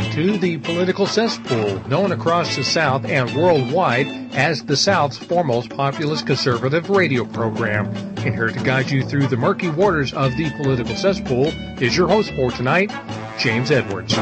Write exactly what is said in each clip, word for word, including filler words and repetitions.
to the Political Cesspool, known across the South and worldwide as the South's foremost populist conservative radio program. And here to guide you through the murky waters of the Political Cesspool is your host for tonight, James Edwards.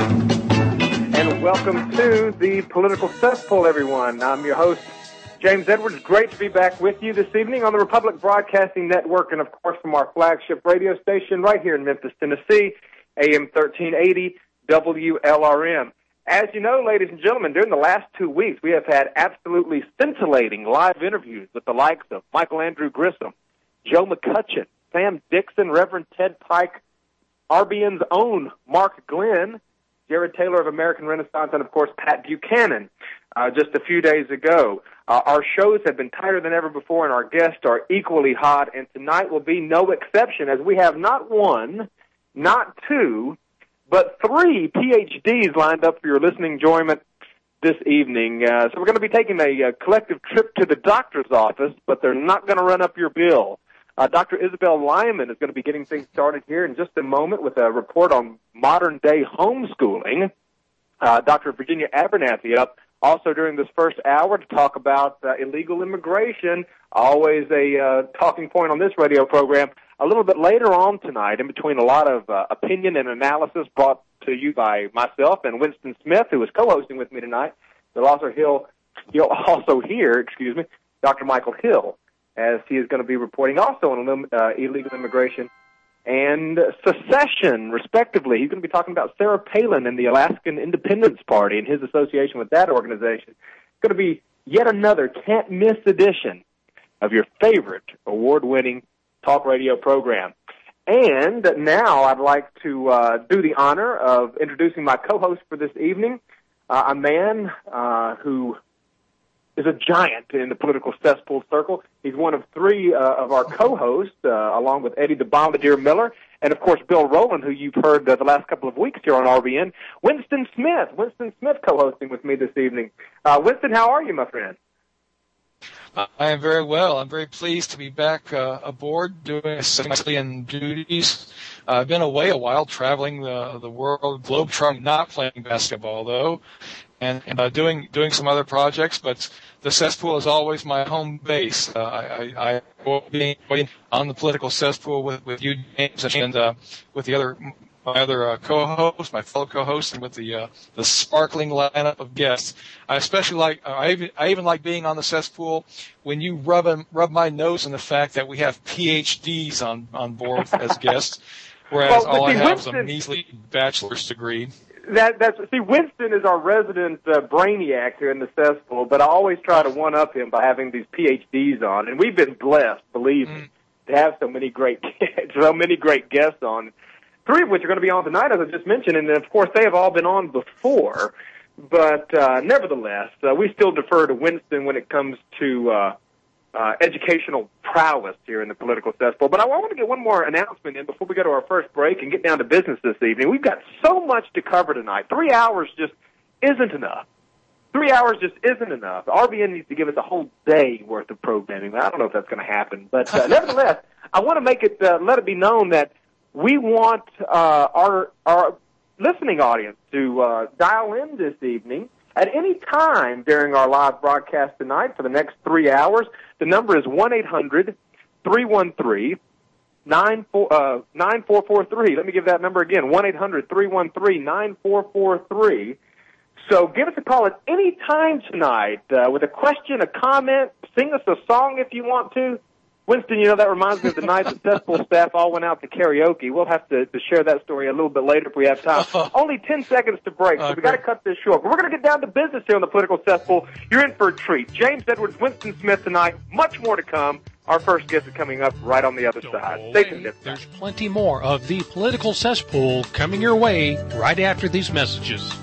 And welcome to the Political Cesspool, everyone. I'm your host, James Edwards. Great to be back with you this evening on the Republic Broadcasting Network and, of course, from our flagship radio station right here in Memphis, Tennessee, A M thirteen eighty W L R M. As you know, ladies and gentlemen, during the last two weeks, we have had absolutely scintillating live interviews with the likes of Michael Andrew Grissom, Joe McCutcheon, Sam Dixon, Reverend Ted Pike, R B N's own Mark Glenn, Jared Taylor of American Renaissance, and, of course, Pat Buchanan uh, just a few days ago. Uh, our shows have been tighter than ever before, and our guests are equally hot, and tonight will be no exception, as we have not one, not two, but three P H Ds lined up for your listening enjoyment this evening. Uh, so we're going to be taking a, a collective trip to the doctor's office, but they're not going to run up your bill. Uh, Doctor Isabel Lyman is going to be getting things started here in just a moment with a report on modern-day homeschooling. Uh, Doctor Virginia Abernathy up also during this first hour to talk about uh, illegal immigration, always a uh, talking point on this radio program. A little bit later on tonight, in between a lot of uh, opinion and analysis brought to you by myself and Winston Smith, who is co-hosting with me tonight, you'll also, he'll, you'll also hear, excuse me, Doctor Michael Hill, as he is going to be reporting also on uh, illegal immigration and secession, respectively. He's going to be talking about Sarah Palin and the Alaskan Independence Party and his association with that organization. It's going to be yet another can't-miss edition of your favorite award-winning talk radio program. And now I'd like to uh, do the honor of introducing my co-host for this evening, uh, a man uh, who is a giant in the political cesspool circle. He's one of three uh, of our co-hosts, uh, along with Eddie the Bombardier Miller, and, of course, Bill Rowland, who you've heard uh, the last couple of weeks here on R B N. Winston Smith, Winston Smith co-hosting with me this evening. Uh, Winston, how are you, my friend? I am very well. I'm very pleased to be back uh, aboard doing civilian duties. Uh, I've been away a while, traveling the, the world, globe-trotting, not playing basketball, though, and, and uh, doing doing some other projects, but the cesspool is always my home base. Uh, I, I, I being on the political cesspool with, with you, James, and uh, with the other my other uh, co-host, my fellow co-host, and with the uh, the sparkling lineup of guests. I especially like, uh, I, even, I even like being on the cesspool when you rub um, rub my nose in the fact that we have P H Ds on, on board as guests, whereas well, all see, I have Winston, is a measly bachelor's degree. That, that's see, Winston is our resident uh, brainiac here in the cesspool, but I always try to one-up him by having these P H Ds on, and we've been blessed, believe me, mm. to have so many great so many great guests on. Three of which are going to be on tonight, as I just mentioned, and, of course, they have all been on before. But uh, nevertheless, uh, we still defer to Winston when it comes to uh, uh, educational prowess here in the political cesspool. But I want to get one more announcement in before we go to our first break and get down to business this evening. We've got so much to cover tonight. Three hours just isn't enough. Three hours just isn't enough. R B N needs to give us a whole day worth of programming. I don't know if that's going to happen. But uh, nevertheless, I want to make it, uh, let it be known that we want uh, our our listening audience to uh, dial in this evening at any time during our live broadcast tonight for the next three hours. The number is one eight hundred three one three nine four four three. Let me give that number again, one eight hundred three one three nine four four three. So give us a call at any time tonight uh, with a question, a comment, sing us a song if you want to. Winston, you know, that reminds me of the night the cesspool staff all went out to karaoke. We'll have to, to share that story a little bit later if we have time. Only ten seconds to break, so okay. we got to cut this short. But we're going to get down to business here on the political cesspool. You're in for a treat. James Edwards, Winston Smith tonight. Much more to come. Our first guest is coming up right on the other Don't side. Stay tuned. There's plenty more of the political cesspool coming your way right after these messages.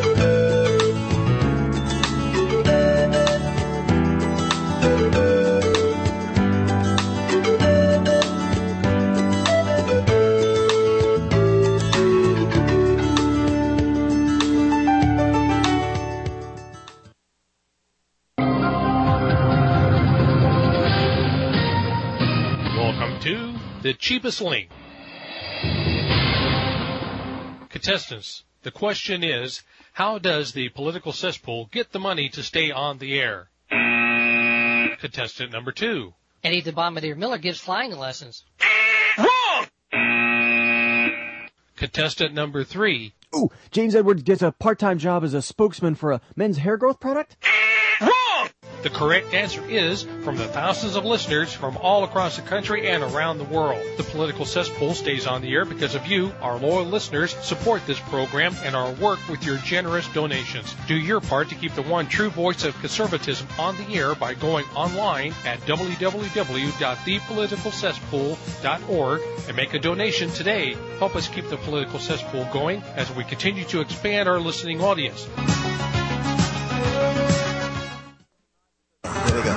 The cheapest link. Contestants, the question is, How does the political cesspool get the money to stay on the air? Contestant number two. Eddie the Bombardier Miller gives flying lessons. Wrong! Contestant number three. Ooh, James Edwards gets a part-time job as a spokesman for a men's hair growth product? Wrong! The correct answer is from the thousands of listeners from all across the country and around the world. The political cesspool stays on the air because of you, our loyal listeners, support this program and our work with your generous donations. Do your part to keep the one true voice of conservatism on the air by going online at w w w dot the political cesspool dot org and make a donation today. Help us keep the political cesspool going as we continue to expand our listening audience. There we go.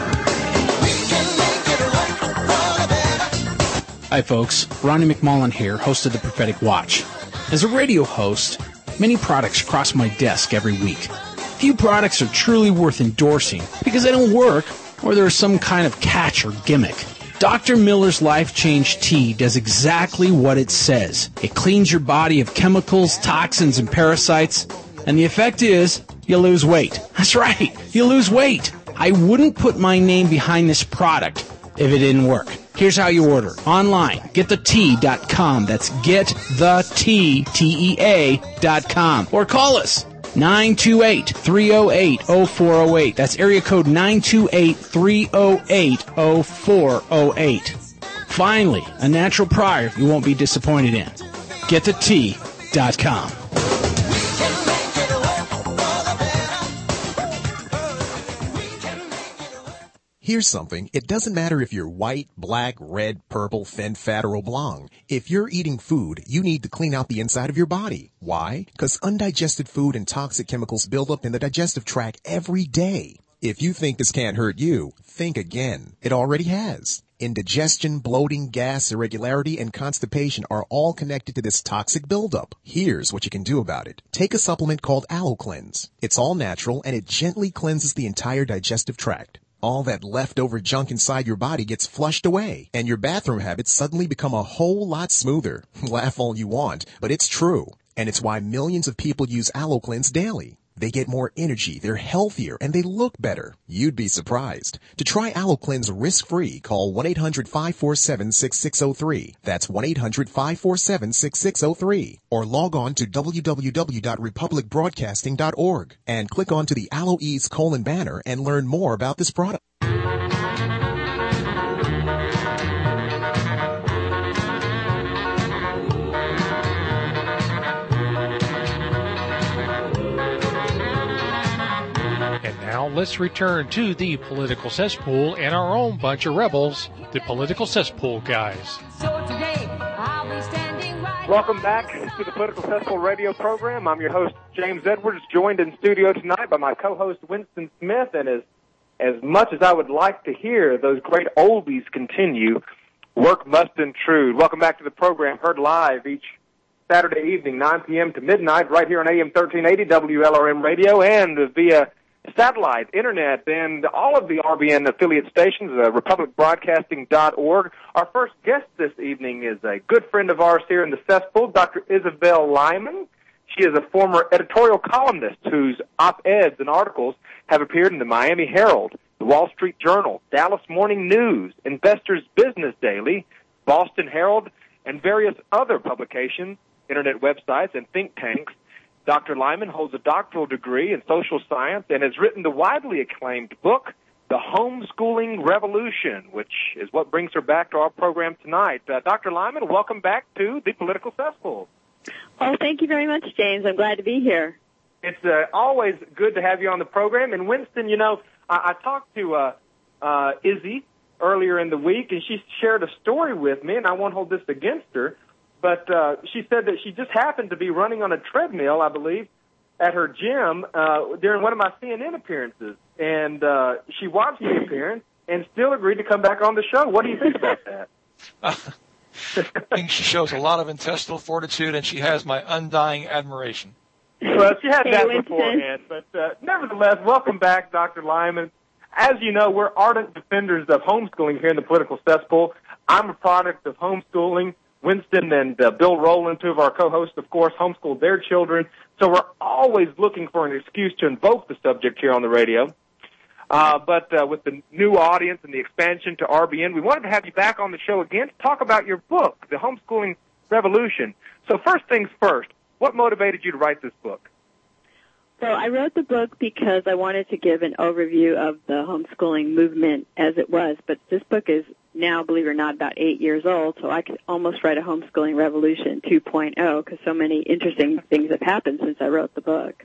Hi folks, Ronnie McMullen here, host of The Prophetic Watch. As a radio host, many products cross my desk every week. Few products are truly worth endorsing because they don't work or there is some kind of catch or gimmick. Doctor Miller's Life Change Tea does exactly what it says. It cleans your body of chemicals, toxins, and parasites, and the effect is you lose weight. That's right, you lose weight. I wouldn't put my name behind this product if it didn't work. Here's how you order. Online, get the tea dot com. That's get the tea, T E A dot com. Or call us, nine two eight, three oh eight, oh four oh eight. That's area code nine two eight, three oh eight, oh four oh eight. Finally, a natural product you won't be disappointed in. get the tea dot com. Here's something. It doesn't matter if you're white, black, red, purple, fen, fat, or oblong. If you're eating food, you need to clean out the inside of your body. Why? Because undigested food and toxic chemicals build up in the digestive tract every day. If you think this can't hurt you, think again. It already has. Indigestion, bloating, gas, irregularity, and constipation are all connected to this toxic buildup. Here's what you can do about it. Take a supplement called AlloCleanse. It's all natural, and it gently cleanses the entire digestive tract. All that leftover junk inside your body gets flushed away, and your bathroom habits suddenly become a whole lot smoother. Laugh all you want, but it's true. And it's why millions of people use AlloCleanse daily. They get more energy, they're healthier, and they look better. You'd be surprised. To try AlloCleanse risk-free, call one eight hundred, five four seven, six six zero three. That's one eight hundred, five four seven, six six zero three. Or log on to w w w dot republic broadcasting dot org and click onto the AlloEase colon banner and learn more about this product. Now let's return to the political cesspool and our own bunch of rebels, the political cesspool guys. So today, I'll be standing right. Welcome back to the Political Cesspool radio program. I'm your host, James Edwards, joined in studio tonight by my co-host, Winston Smith. And as, as much as I would like to hear those great oldies continue, work must intrude. Welcome back to the program, heard live each Saturday evening, nine p.m. to midnight, right here on A M thirteen eighty W L R M radio and via satellite, internet, and all of the R B N affiliate stations, uh, republic broadcasting dot org. Our first guest this evening is a good friend of ours here in the cesspool, Doctor Isabel Lyman. She is a former editorial columnist whose op-eds and articles have appeared in the Miami Herald, the Wall Street Journal, Dallas Morning News, Investors Business Daily, Boston Herald, and various other publications, internet websites, and think tanks. Doctor Lyman holds a doctoral degree in social science and has written the widely acclaimed book, The Homeschooling Revolution, which is what brings her back to our program tonight. Uh, Doctor Lyman, welcome back to the Political Cesspool. Oh, thank you very much, James. I'm glad to be here. It's uh, always good to have you on the program. And, Winston, you know, I, I talked to uh, uh, Izzy earlier in the week, and she shared a story with me, and I won't hold this against her. But uh, she said that she just happened to be running on a treadmill, I believe, at her gym uh, during one of my C N N appearances. And uh, she watched the appearance and still agreed to come back on the show. What do you think about that? Uh, I think she shows a lot of intestinal fortitude, and she has my undying admiration. Well, she had Hey, that Winston. beforehand. But uh, nevertheless, welcome back, Doctor Lyman. As you know, we're ardent defenders of homeschooling here in the Political Cesspool. I'm a product of homeschooling. Winston and uh, Bill Rowland, two of our co-hosts, of course, homeschooled their children. So we're always looking for an excuse to invoke the subject here on the radio. Uh, but uh, with the new audience and the expansion to R B N, we wanted to have you back on the show again to talk about your book, The Homeschooling Revolution. So first things first, what motivated you to write this book? So I wrote the book because I wanted to give an overview of the homeschooling movement as it was, but this book is now, believe it or not, about eight years old, so I could almost write a homeschooling revolution two point oh because so many interesting things have happened since I wrote the book.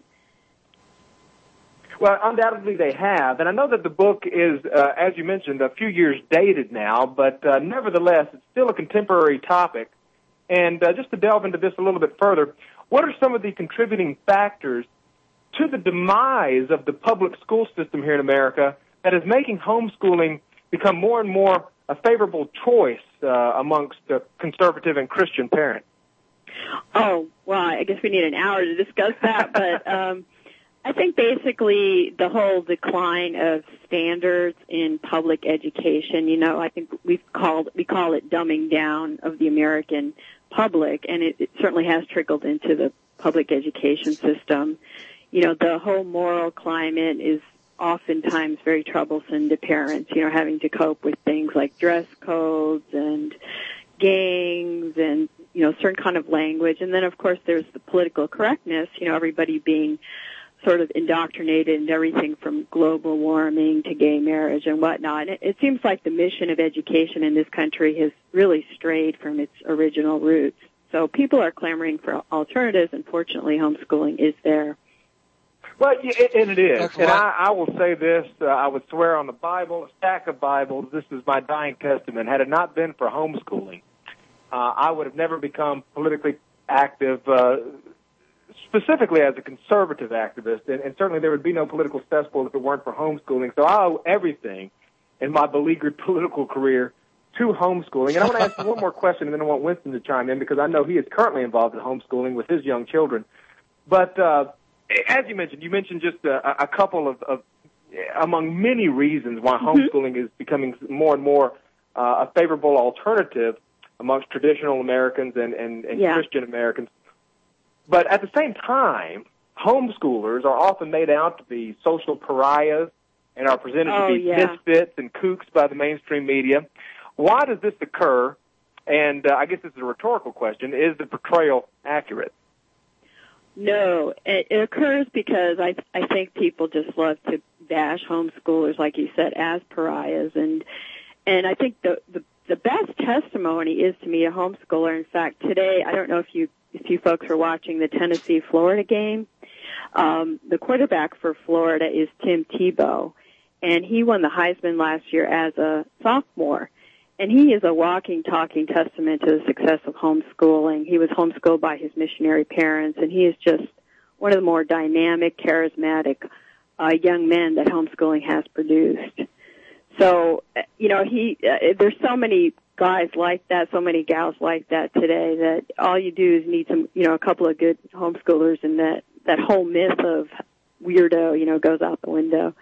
Well, undoubtedly they have, and I know that the book is, uh, as you mentioned, a few years dated now, but uh, nevertheless, it's still a contemporary topic. And uh, just to delve into this a little bit further, what are some of the contributing factors to the demise of the public school system here in America that is making homeschooling become more and more a favorable choice uh, amongst the conservative and Christian parents? Oh, well, I guess we need an hour to discuss that, but um, I think basically the whole decline of standards in public education, you know, I think we've called, we call it dumbing down of the American public, and it, it certainly has trickled into the public education system. You know, the whole moral climate is oftentimes very troublesome to parents, you know, having to cope with things like dress codes and gangs and, you know, certain kind of language. And then, of course, there's the political correctness, you know, everybody being sort of indoctrinated in everything from global warming to gay marriage and whatnot. And it, it seems like the mission of education in this country has really strayed from its original roots. So people are clamoring for alternatives, and fortunately homeschooling is there. Well, and it is. And I, I will say this, uh, I would swear on the Bible, a stack of Bibles, this is my dying testament. Had it not been for homeschooling, uh, I would have never become politically active, uh, specifically as a conservative activist. And, and certainly there would be no political cesspool if it weren't for homeschooling. So I owe everything in my beleaguered political career to homeschooling. And I want to ask you one more question, and then I want Winston to chime in, because I know he is currently involved in homeschooling with his young children. But uh, as you mentioned, you mentioned just a, a couple of, of, among many reasons why mm-hmm. homeschooling is becoming more and more uh, a favorable alternative amongst traditional Americans and, and, and yeah. Christian Americans. But at the same time, homeschoolers are often made out to be social pariahs and are presented oh, to be yeah. misfits and kooks by the mainstream media. Why does this occur? And uh, I guess this is a rhetorical question. Is the portrayal accurate? No, it, it occurs because I I think people just love to bash homeschoolers, like you said, as pariahs, and and I think the the, the best testimony is to me a homeschooler. In fact, today I don't know if you if you folks are watching the Tennessee Florida game. Um, the quarterback for Florida is Tim Tebow, and he won the Heisman last year as a sophomore. And he is a walking, talking testament to the success of homeschooling. He was homeschooled by his missionary parents, and he is just one of the more dynamic, charismatic uh, young men that homeschooling has produced. So, you know, he uh, there's so many guys like that, so many gals like that today, that all you do is need some, you know, a couple of good homeschoolers, and that, that whole myth of weirdo, you know, goes out the window.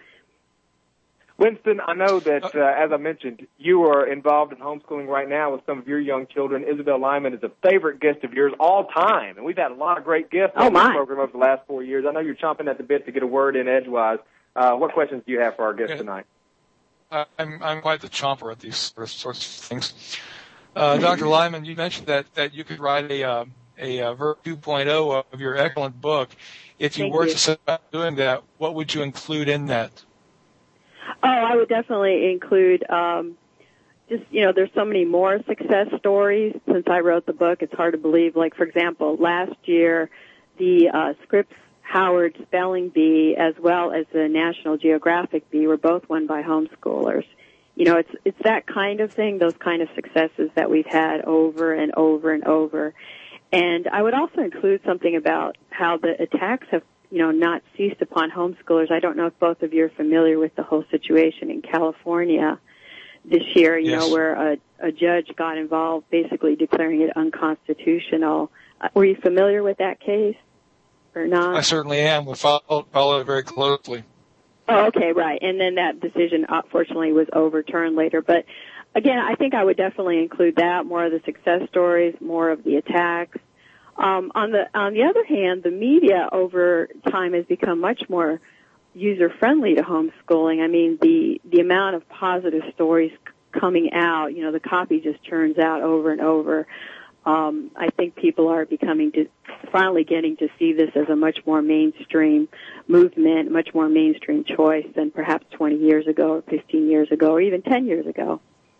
Winston, I know that, uh, as I mentioned, you are involved in homeschooling right now with some of your young children. Isabel Lyman is a favorite guest of yours all time, and we've had a lot of great guests oh, on my. this program over the last four years. I know you're chomping at the bit to get a word in edgewise. Uh, what questions do you have for our guest tonight? Uh, I'm, I'm quite the chomper at these sorts of things. Uh, Doctor Lyman, you mentioned that, that you could write a, uh, a, a Verb two point oh of your excellent book. If you Thank were you. to set about doing that, what would you include in that? Oh, I would definitely include um, just, you know, there's so many more success stories since I wrote the book. It's hard to believe. Like, for example, last year, the uh, Scripps Howard Spelling Bee as well as the National Geographic Bee were both won by homeschoolers. You know, it's it's that kind of thing, those kind of successes that we've had over and over and over. And I would also include something about how the attacks have, you know, not ceased upon homeschoolers. I don't know if both of you are familiar with the whole situation in California this year, you yes. know, where a, a judge got involved basically declaring it unconstitutional. Uh, were you familiar with that case or not? I certainly am. We followed, followed it very closely. Oh, okay, right. And then that decision, uh, fortunately, was overturned later. But again, I think I would definitely include that, more of the success stories, more of the attacks. Um, on the on the other hand, the media over time has become much more user-friendly to homeschooling. I mean, the, the amount of positive stories coming out, you know, the copy just churns out over and over. Um, I think people are becoming, to, finally getting to see this as a much more mainstream movement, much more mainstream choice than perhaps twenty years ago or fifteen years ago or even ten years ago.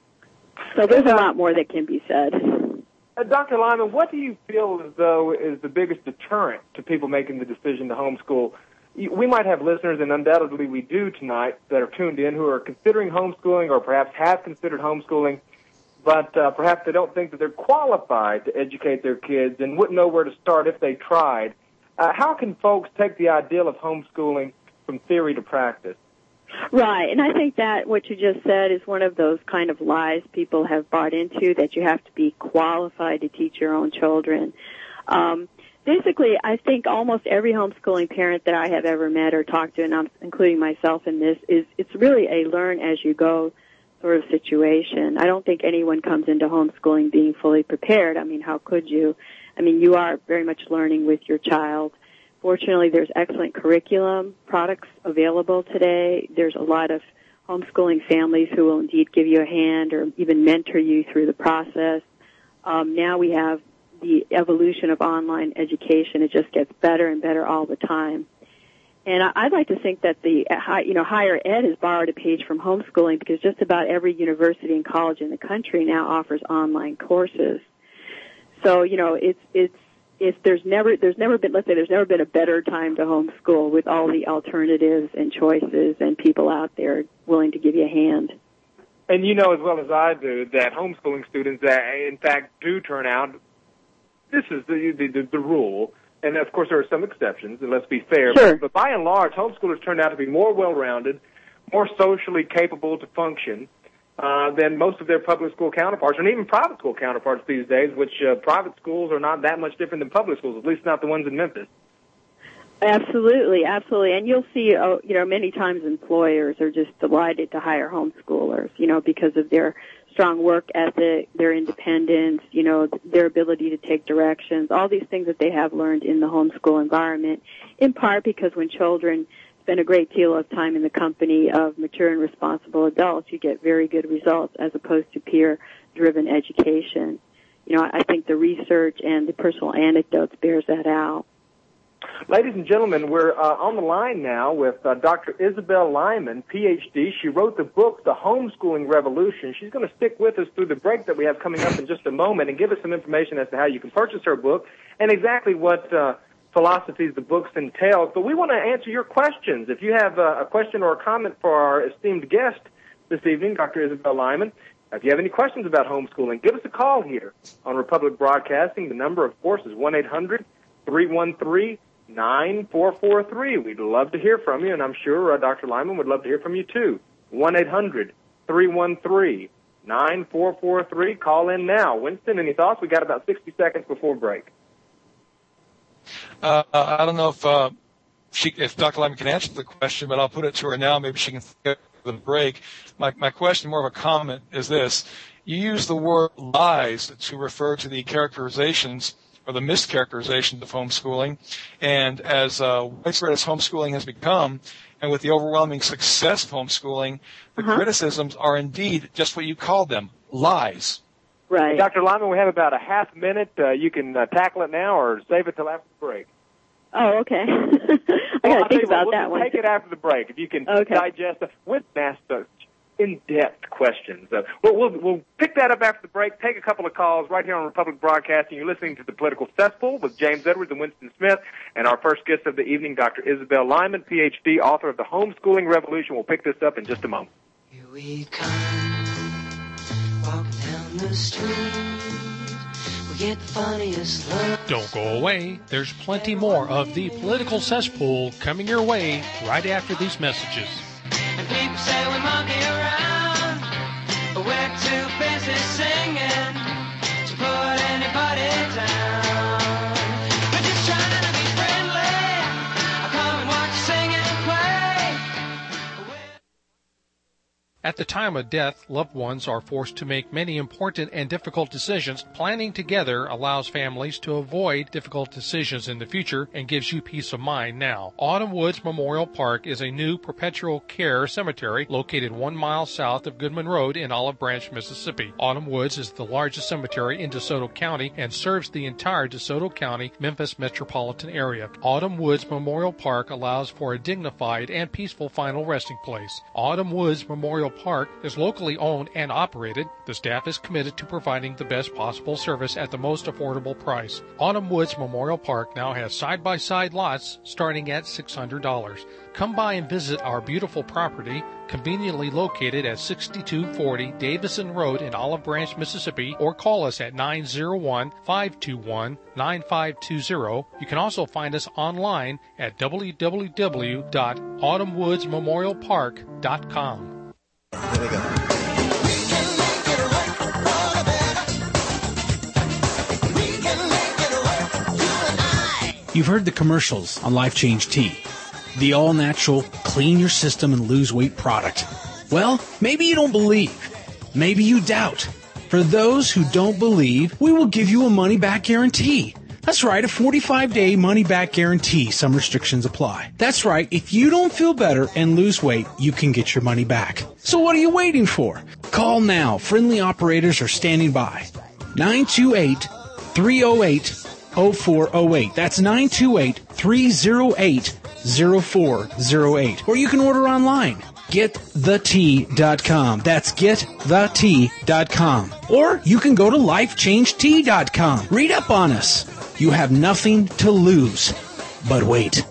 So there's a lot more that can be said. Uh, Doctor Lyman, what do you feel as though is the biggest deterrent to people making the decision to homeschool? We might have listeners, and undoubtedly we do tonight, that are tuned in who are considering homeschooling or perhaps have considered homeschooling, but uh, perhaps they don't think that they're qualified to educate their kids and wouldn't know where to start if they tried. Uh, how can folks take the ideal of homeschooling from theory to practice? Right, and I think that what you just said is one of those kind of lies people have bought into, that you have to be qualified to teach your own children. Um, basically, I think almost every homeschooling parent that I have ever met or talked to, and I'm including myself in this, is it's really a learn-as-you-go sort of situation. I don't think anyone comes into homeschooling being fully prepared. I mean, how could you? I mean, you are very much learning with your child. Fortunately, there's excellent curriculum products available today. There's a lot of homeschooling families who will indeed give you a hand or even mentor you through the process. Um, now we have the evolution of online education. It just gets better and better all the time. And I'd like to think that the, you know, higher ed has borrowed a page from homeschooling, because just about every university and college in the country now offers online courses. So, you know, it's, it's, If there's never there's never been let's say there's never been a better time to homeschool, with all the alternatives and choices and people out there willing to give you a hand. And you know as well as I do that homeschooling students, that in fact, do turn out. This is the the, the, the rule, and of course there are some exceptions. And let's be fair, sure. but, but by and large, homeschoolers turn out to be more well-rounded, more socially capable to function Uh, than most of their public school counterparts, and even private school counterparts these days, which uh, private schools are not that much different than public schools, at least not the ones in Memphis. Absolutely, absolutely. And you'll see, uh, you know, many times employers are just delighted to hire homeschoolers, you know, because of their strong work ethic, their independence, you know, their ability to take directions, all these things that they have learned in the homeschool environment, in part because when children spend a great deal of time in the company of mature and responsible adults, you get very good results as opposed to peer-driven education. You know, I think the research and the personal anecdotes bears that out. Ladies and gentlemen, we're uh, on the line now with uh, Doctor Isabel Lyman, P H D. She wrote the book, The Homeschooling Revolution. She's going to stick with us through the break that we have coming up in just a moment and give us some information as to how you can purchase her book and exactly what uh, philosophies the books entails. But we want to answer your questions. If you have uh, a question or a comment for our esteemed guest this evening, Doctor Isabel Lyman, if you have any questions about homeschooling, give us a call here on Republic Broadcasting. The number, of course, is one eight hundred three one three nine four four three. We'd love to hear from you, and I'm sure uh, Doctor Lyman would love to hear from you, too. one eight hundred three one three nine four four three. Call in now. Winston, any thoughts? We got about sixty seconds before break. Uh, I don't know if uh, she, if Doctor Lyman can answer the question, but I'll put it to her now. Maybe she can think of the break. My, my question, more of a comment, is this. You use the word lies to refer to the characterizations or the mischaracterizations of homeschooling. And as uh, widespread as homeschooling has become, and with the overwhelming success of homeschooling, the uh-huh. criticisms are indeed just what you called them, lies. Right. Doctor Lyman, we have about a half minute. Uh, you can uh, tackle it now or save it till after the break. Oh, okay. I well, got to think about we'll that one. Take it after the break. If you can okay. digest it with master in-depth questions. Uh, we'll, we'll, we'll pick that up after the break, take a couple of calls right here on Republic Broadcasting. You're listening to The Political Cesspool with James Edwards and Winston Smith, and our first guest of the evening, Doctor Isabel Lyman, P H D, author of The Homeschooling Revolution. We'll pick this up in just a moment. Here we come, walking down the street. We get the funniest look. Don't go away. There's plenty more of The Political Cesspool coming your way right after these messages. And people say we monkey around, but we're too busy singing to put anybody down. We're just trying to be friendly. I'll come and watch you sing and play. At the time of death, loved ones are forced to make many important and difficult decisions. Planning together allows families to avoid difficult decisions in the future and gives you peace of mind now. Autumn Woods Memorial Park is a new perpetual care cemetery located one mile south of Goodman Road in Olive Branch, Mississippi. Autumn Woods is the largest cemetery in DeSoto County and serves the entire DeSoto County, Memphis metropolitan area. Autumn Woods Memorial Park allows for a dignified and peaceful final resting place. Autumn Woods Memorial Park is locally owned and operated. The staff is committed to providing the best possible service at the most affordable price. Autumn Woods Memorial Park now has side-by-side lots starting at six hundred dollars. Come by and visit our beautiful property, conveniently located at sixty-two forty Davison Road in Olive Branch, Mississippi, or call us at nine oh one, five two one, nine five two zero. You can also find us online at w w w dot autumn woods memorial park dot com. Here we go. You've heard the commercials on Life Change Tea, the all-natural, clean your system and lose weight product. Well, maybe you don't believe. Maybe you doubt. For those who don't believe, we will give you a money-back guarantee. That's right, a forty-five day money-back guarantee. Some restrictions apply. That's right, if you don't feel better and lose weight, you can get your money back. So what are you waiting for? Call now. Friendly operators are standing by. nine two eight, three oh eight, oh four oh eight. That's nine two eight, three oh eight, oh four oh eight. Or you can order online. get the tea dot com. That's get the tea dot com. Or you can go to life change tea dot com. Read up on us. You have nothing to lose. But wait.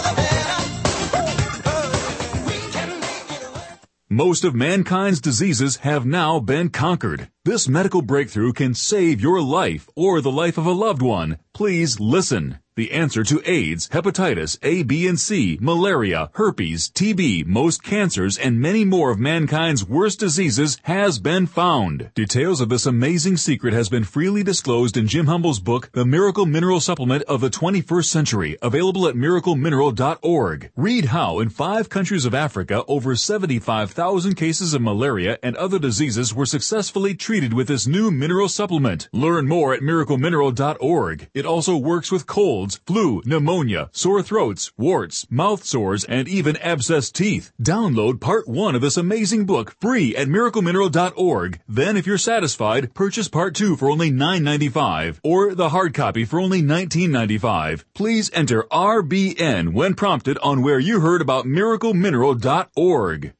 Most of mankind's diseases have now been conquered. This medical breakthrough can save your life or the life of a loved one. Please listen. The answer to AIDS, hepatitis A, B, and C, malaria, herpes, T B, most cancers, and many more of mankind's worst diseases has been found. Details of this amazing secret has been freely disclosed in Jim Humble's book, The Miracle Mineral Supplement of the twenty-first century, available at miracle mineral dot org. Read how in five countries of Africa, over seventy-five thousand cases of malaria and other diseases were successfully treated with this new mineral supplement. Learn more at miracle mineral dot org. It also works with colds, flu, pneumonia, sore throats, warts, mouth sores, and even abscessed teeth. Download part one of this amazing book free at miracle mineral dot org. Then, if you're satisfied, purchase part two for only nine ninety-five or the hard copy for only nineteen ninety-five. Please enter R B N when prompted on where you heard about miracle mineral dot org.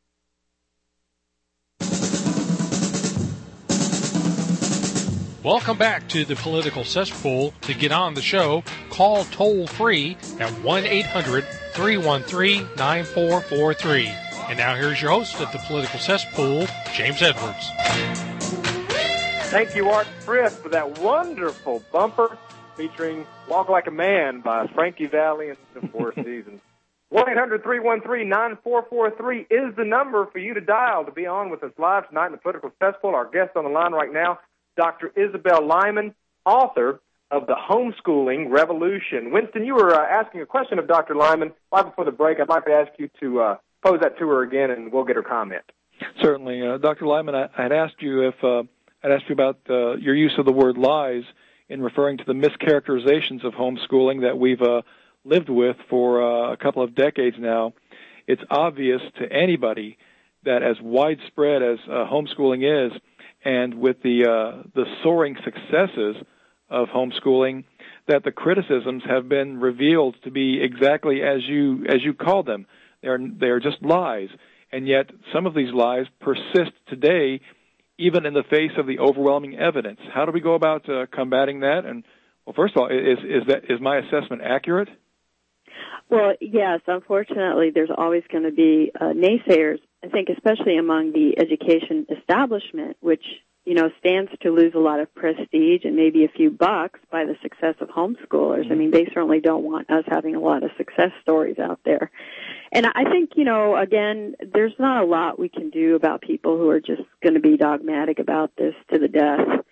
Welcome back to the Political Cesspool. To get on the show, call toll-free at one eight hundred, three one three, nine four four three. And now here's your host of the Political Cesspool, James Edwards. Thank you, Art Frith, for that wonderful bumper featuring Walk Like a Man by Frankie Valli and the Four Seasons. one eight hundred, three one three, nine four four three is the number for you to dial to be on with us live tonight in the Political Cesspool. Our guest on the line right now, Doctor Isabel Lyman, author of The Homeschooling Revolution. Winston, you were uh, asking a question of Doctor Lyman right before the break. I'd like to ask you to uh, pose that to her again, and we'll get her comment. Certainly. Uh, Doctor Lyman, I had asked you if uh, I'd asked you about uh, your use of the word lies in referring to the mischaracterizations of homeschooling that we've uh, lived with for uh, a couple of decades now. It's obvious to anybody that as widespread as uh, homeschooling is, and with the uh, the soaring successes of homeschooling, that the criticisms have been revealed to be exactly as you as you called them. They are they are just lies, and yet some of these lies persist today, even in the face of the overwhelming evidence. How do we go about uh, combating that? And well, first of all, is is that is my assessment accurate? Well, yes. Unfortunately, there's always going to be uh, naysayers. I think, especially among the education establishment, which you know stands to lose a lot of prestige and maybe a few bucks by the success of homeschoolers. I mean, they certainly don't want us having a lot of success stories out there. And I think, you know, again, there's not a lot we can do about people who are just going to be dogmatic about this to the death. I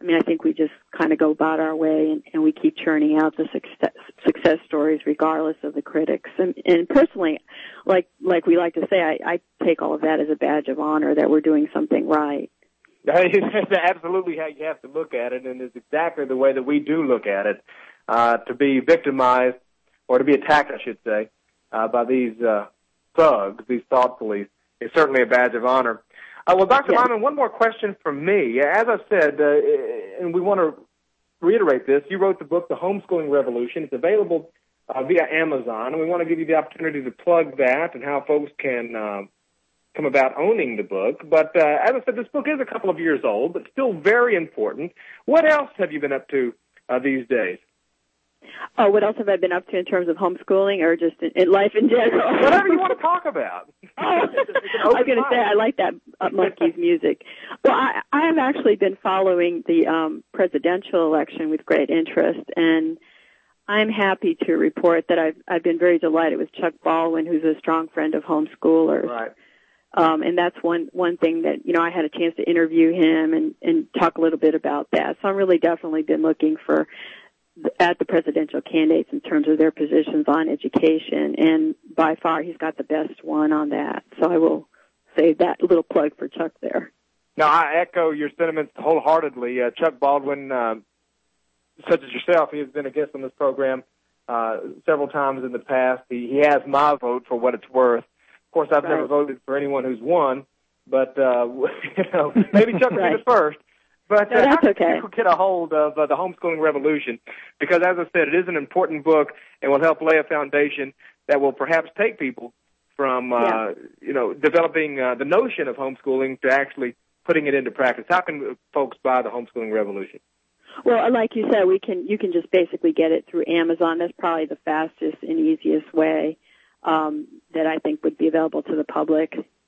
I mean, I think we just kind of go about our way, and, and we keep churning out the success, success stories regardless of the critics. And, and personally, like like we like to say, I, I take all of that as a badge of honor that we're doing something right. That's absolutely how you have to look at it, and it's exactly the way that we do look at it. Uh, to be victimized, or to be attacked, I should say, uh, by these uh, thugs, these thought police, is certainly a badge of honor. Uh, well, Doctor Yes. Lyman, one more question from me. As I said, uh, and we want to reiterate this, you wrote the book, The Homeschooling Revolution. It's available uh, via Amazon, and we want to give you the opportunity to plug that and how folks can uh, come about owning the book. But uh, as I said, this book is a couple of years old, but still very important. What else have you been up to uh, these days? Oh, what else have I been up to in terms of homeschooling or just in, in life in general? Whatever you want to talk about. Oh, I was going to say, I like that uh, Monkey's music. Well, I, I have actually been following the um, presidential election with great interest, and I'm happy to report that I've, I've been very delighted with Chuck Baldwin, who's a strong friend of homeschoolers. Right. Um, and that's one, one thing that, you know, I had a chance to interview him and, and talk a little bit about that. So I've really definitely been looking for at the presidential candidates in terms of their positions on education, and by far he's got the best one on that. So I will say that little plug for Chuck there. Now, I echo your sentiments wholeheartedly. Uh, Chuck Baldwin, uh, such as yourself, he has been a guest on this program uh, several times in the past. He, he has my vote for what it's worth. Of course, I've Right. never voted for anyone who's won, but uh, you know, maybe Chuck will Right. be the first. But No, uh, how that's can okay. people get a hold of uh, the Homeschooling Revolution? Because, as I said, it is an important book and will help lay a foundation that will perhaps take people from, uh, Yeah. you know, developing uh, the notion of homeschooling to actually putting it into practice. How can folks buy the Homeschooling Revolution? Well, like you said, we can you can just basically get it through Amazon. That's probably the fastest and easiest way um, that I think would be available to the public.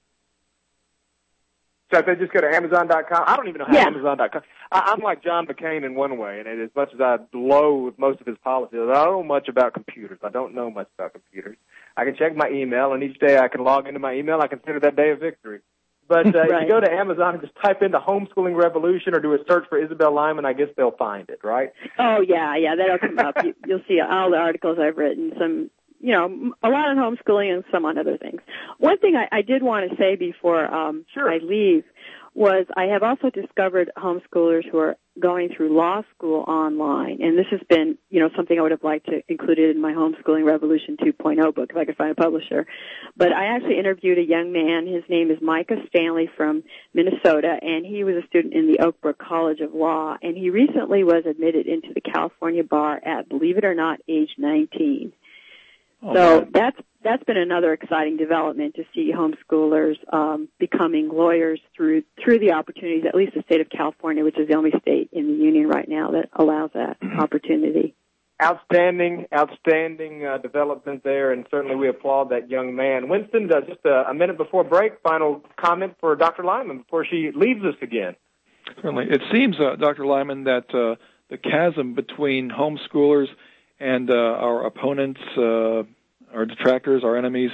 So if they just go to Amazon dot com, I don't even know how Yeah. Amazon dot com. I, I'm like John McCain in one way, and as much as I loathe most of his policies, I don't know much about computers. I don't know much about computers. I can check my email, and each day I can log into my email. I consider that day a victory. But uh, Right. if you go to Amazon and just type in the Homeschooling Revolution or do a search for Isabel Lyman, I guess they'll find it, right? Oh, yeah, yeah, that'll come up. You, you'll see all the articles I've written, some, you know, a lot on homeschooling and some on other things. One thing I, I did want to say before um, Sure. I leave was I have also discovered homeschoolers who are going through law school online, and this has been, you know, something I would have liked to include in my Homeschooling Revolution two point oh book if I could find a publisher. But I actually interviewed a young man. His name is Micah Stanley from Minnesota, and he was a student in the Oak Brook College of Law, and he recently was admitted into the California bar at, believe it or not, age nineteen. Oh, So man. that's that's been another exciting development to see homeschoolers um, becoming lawyers through through the opportunities. At least the state of California, which is the only state in the union right now that allows that opportunity. Outstanding, outstanding uh, development there, and certainly we applaud that young man. Winston, uh, just a, a minute before break, final comment for Doctor Lyman before she leaves us again. Certainly. It seems, uh, Doctor Lyman, that uh, the chasm between homeschoolers and uh, our opponents, uh, our detractors, our enemies,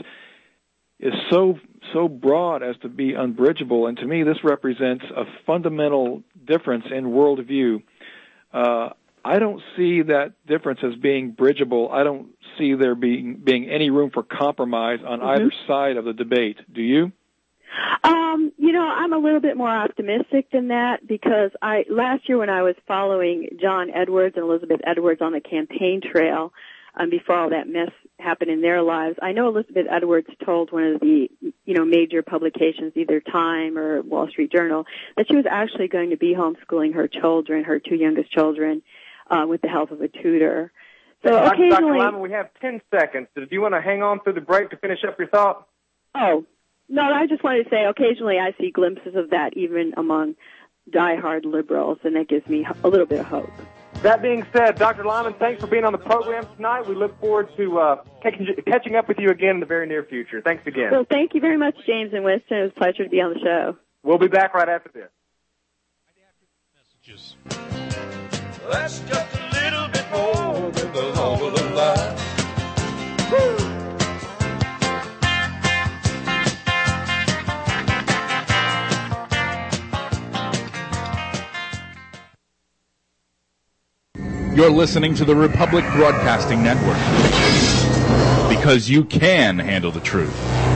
is so so broad as to be unbridgeable. And to me, this represents a fundamental difference in worldview. Uh, I don't see that difference as being bridgeable. I don't see there being being any room for compromise on Mm-hmm. either side of the debate. Do you? Um, you know, I'm a little bit more optimistic than that because I last year when I was following John Edwards and Elizabeth Edwards on the campaign trail, um, before all that mess happened in their lives, I know Elizabeth Edwards told one of the, you know, major publications, either Time or Wall Street Journal, that she was actually going to be homeschooling her children, her two youngest children, uh, with the help of a tutor. So Doctor occasionally, Lyman, we have ten seconds. Do you want to hang on through the break to finish up your thought? oh, no, I just wanted to say occasionally I see glimpses of that even among diehard liberals, and that gives me a little bit of hope. That being said, Doctor Lyman, thanks for being on the program tonight. We look forward to uh, catching, catching up with you again in the very near future. Thanks again. Well, thank you very much, James and Winston. It was a pleasure to be on the show. We'll be back right after this. That's just a little bit more than the love of the line. Woo! You're listening to the Republic Broadcasting Network. Because you can handle the truth.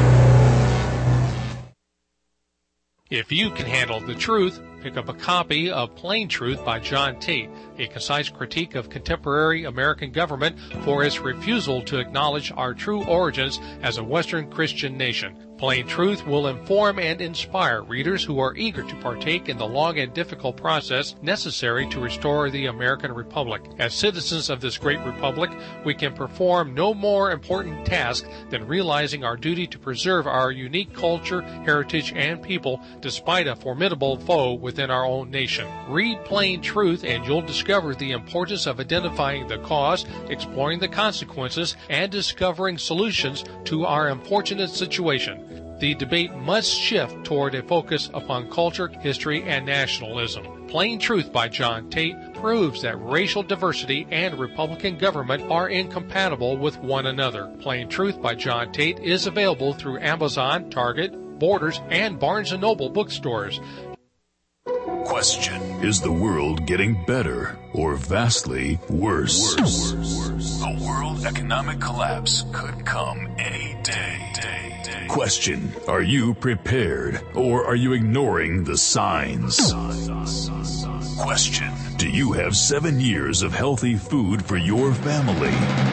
If you can handle the truth, pick up a copy of Plain Truth by John Tate, a concise critique of contemporary American government for its refusal to acknowledge our true origins as a Western Christian nation. Plain Truth will inform and inspire readers who are eager to partake in the long and difficult process necessary to restore the American Republic. As citizens of this great republic, we can perform no more important task than realizing our duty to preserve our unique culture, heritage, and people despite a formidable foe within our own nation. Read Plain Truth and you'll discover the importance of identifying the cause, exploring the consequences, and discovering solutions to our unfortunate situation. The debate must shift toward a focus upon culture, history, and nationalism. Plain Truth by John Tate proves that racial diversity and Republican government are incompatible with one another. Plain Truth by John Tate is available through Amazon, Target, Borders, and Barnes and Noble bookstores. Question: is the world getting better or vastly worse? Worse. Worse. A world economic collapse could come any day. Question: are you prepared or are you ignoring the signs? Question: do you have seven years of healthy food for your family?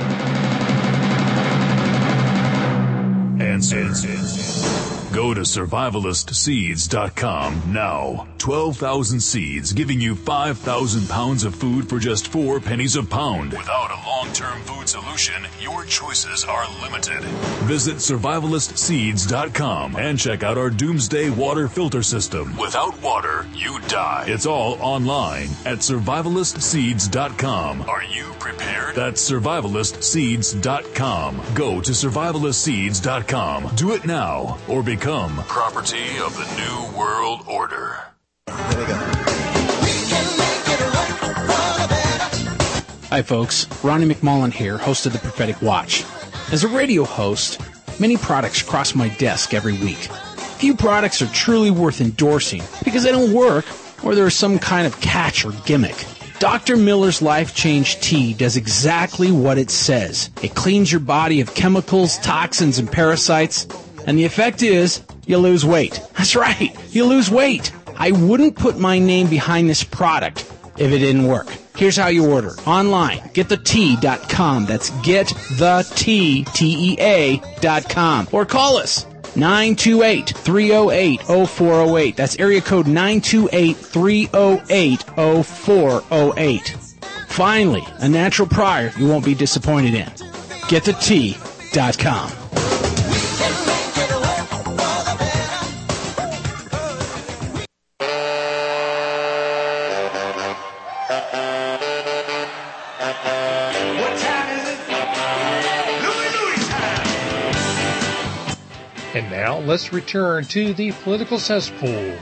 Answer. Go to survivalist seeds dot com now. twelve thousand seeds giving you five thousand pounds of food for just four pennies a pound. Without a long-term food solution, your choices are limited. Visit survivalist seeds dot com and check out our Doomsday Water Filter System. Without water, you die. It's all online at survivalist seeds dot com. Are you prepared? That's survivalist seeds dot com. Go to survivalist seeds dot com. Do it now or become property of the New World Order. There we go. Hi folks, Ronnie McMullen here, host of the Prophetic Watch. As a radio host, many products cross my desk every week. Few products are truly worth endorsing because they don't work or there is some kind of catch or gimmick. Doctor Miller's Life Change Tea does exactly what it says. It cleans your body of chemicals, toxins, and parasites, and the effect is you lose weight. That's right, you lose weight. I wouldn't put my name behind this product if it didn't work. Here's how you order. Online, get the tea dot com. That's get the tea, T E A, dot com. Or call us, nine two eight, three oh eight, oh four oh eight. That's area code nine two eight, three oh eight, oh four oh eight. Finally, a natural prior you won't be disappointed in. get the tea dot com. And now, let's return to the political cesspool.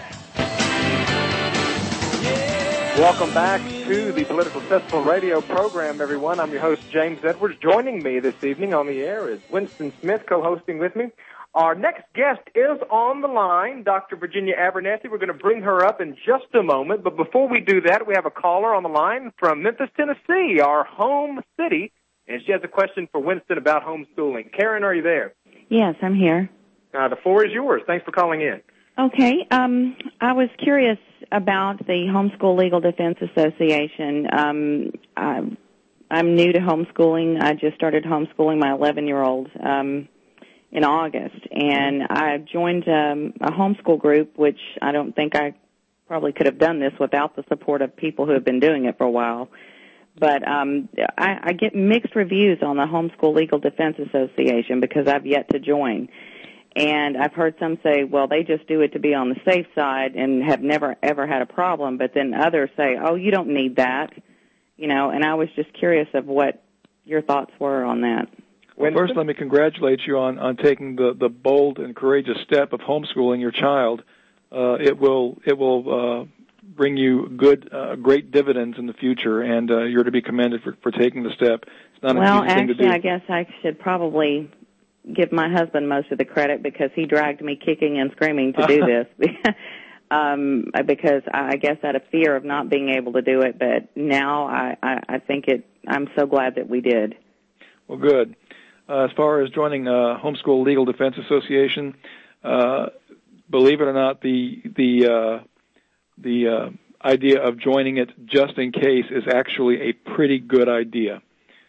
Welcome back to the Political Cesspool radio program, everyone. I'm your host, James Edwards. Joining me this evening on the air is Winston Smith, co-hosting with me. Our next guest is on the line, Doctor Virginia Abernathy. We're going to bring her up in just a moment. But before we do that, we have a caller on the line from Memphis, Tennessee, our home city. And she has a question for Winston about homeschooling. Karen, are you there? Yes, I'm here. Uh, the floor is yours. Thanks for calling in. Okay. Um, I was curious about the Homeschool Legal Defense Association. Um, I, I'm new to homeschooling. I just started homeschooling my eleven-year-old um, in August, and I joined um, a homeschool group, which I don't think I probably could have done this without the support of people who have been doing it for a while. But um, I, I get mixed reviews on the Homeschool Legal Defense Association because I've yet to join. And I've heard some say, well, they just do it to be on the safe side and have never, ever had a problem. But then others say, oh, you don't need that. You know, and I was just curious of what your thoughts were on that. Well, first, let me congratulate you on, on taking the, the bold and courageous step of homeschooling your child. Uh, it will it will uh, bring you good, uh, great dividends in the future, and uh, you're to be commended for, for taking the step. It's not well, an easy thing to do. Well, actually, I guess I should probably give my husband most of the credit because he dragged me kicking and screaming to do this. um, because I guess out of fear of not being able to do it. But now I, I, I think it. I'm so glad that we did. Well, good. Uh, as far as joining uh, Homeschool Legal Defense Association, uh, believe it or not, the the uh, the uh, idea of joining it just in case is actually a pretty good idea.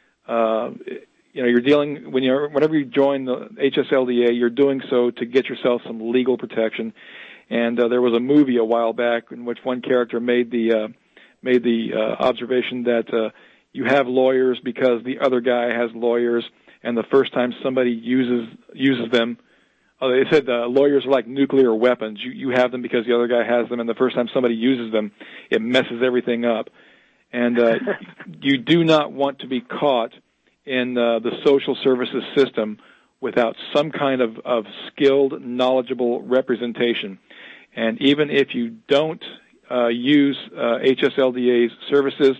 Uh, you know, you're dealing when you're whenever you join the H S L D A, you're doing so to get yourself some legal protection. And uh, there was a movie a while back in which one character made the uh, made the uh, observation that uh, you have lawyers because the other guy has lawyers, and the first time somebody uses uses them, uh, they said uh, lawyers are like nuclear weapons. You you have them because the other guy has them, and the first time somebody uses them, it messes everything up. And uh, you do not want to be caught in uh, the social services system without some kind of, of skilled, knowledgeable representation. And even if you don't uh, use uh, H S L D A's services,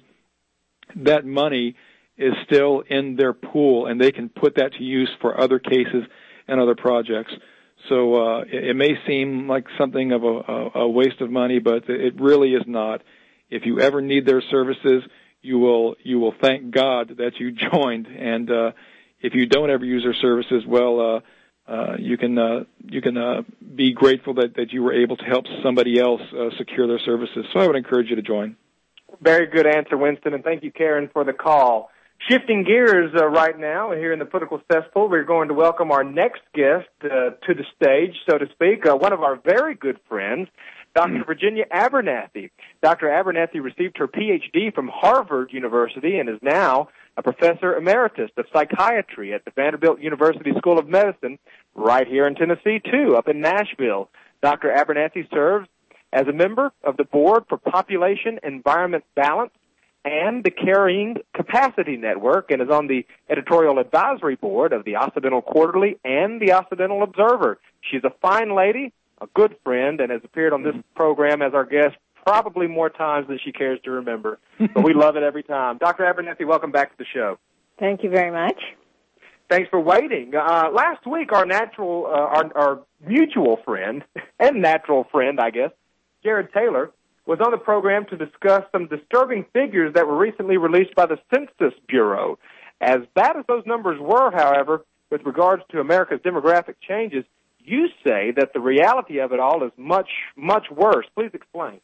that money is still in their pool, and they can put that to use for other cases and other projects. So uh, it, it may seem like something of a, a waste of money, but it really is not. If you ever need their services, you will you will thank God that you joined. And uh, if you don't ever use their services, well, uh, uh, you can uh, you can uh, be grateful that, that you were able to help somebody else uh, secure their services. So I would encourage you to join. Very good answer, Winston, and thank you, Karen, for the call. Shifting gears uh, right now here in the political cesspool, we're going to welcome our next guest uh, to the stage, so to speak, uh, one of our very good friends, Doctor Virginia Abernathy. Doctor Abernathy received her P H D from Harvard University and is now a professor emeritus of psychiatry at the Vanderbilt University School of Medicine right here in Tennessee, too, up in Nashville. Doctor Abernathy serves as a member of the Board for Population Environment Balance and the Carrying Capacity Network and is on the editorial advisory board of the Occidental Quarterly and the Occidental Observer. She's a fine lady, a good friend, and has appeared on this program as our guest probably more times than she cares to remember. But we love it every time. Doctor Abernathy, welcome back to the show. Thank you very much. Thanks for waiting. Uh, last week, our natural, uh, our, our mutual friend and natural friend, I guess, Jared Taylor, was on the program to discuss some disturbing figures that were recently released by the Census Bureau. As bad as those numbers were, however, with regards to America's demographic changes, you say that the reality of it all is much, much worse. Please explain.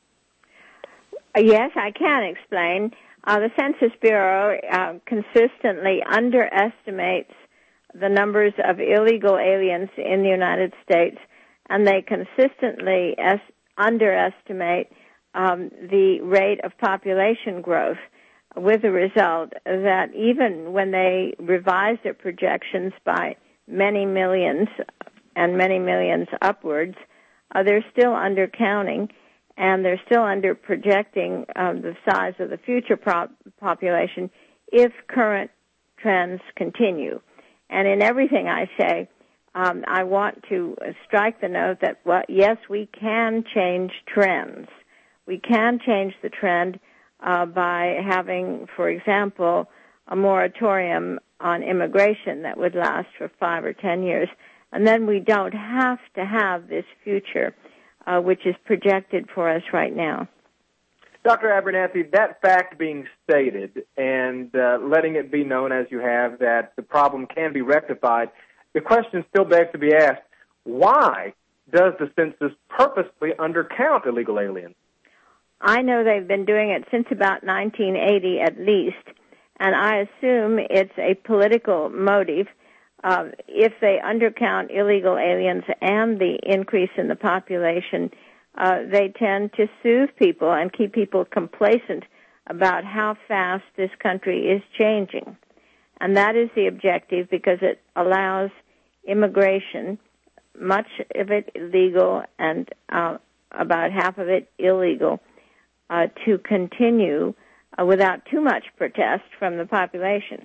Yes, I can explain. Uh, the Census Bureau uh, consistently underestimates the numbers of illegal aliens in the United States, and they consistently es- underestimate um, the rate of population growth, with the result that even when they revise their projections by many millions and many millions upwards, uh, they're still undercounting, and they're still under projecting um, the size of the future prop- population if current trends continue. And in everything I say, um, I want to strike the note that, well, yes, we can change trends. We can change the trend uh, by having, for example, a moratorium on immigration that would last for five or ten years. And then we don't have to have this future, uh, which is projected for us right now. Doctor Abernathy, that fact being stated and uh, letting it be known as you have that the problem can be rectified, the question still begs to be asked, why does the census purposely undercount illegal aliens? I know they've been doing it since about nineteen eighty at least, and I assume it's a political motive. Uh, if they undercount illegal aliens and the increase in the population, uh, they tend to soothe people and keep people complacent about how fast this country is changing. And that is the objective because it allows immigration, much of it legal and uh, about half of it illegal, uh, to continue uh, without too much protest from the population.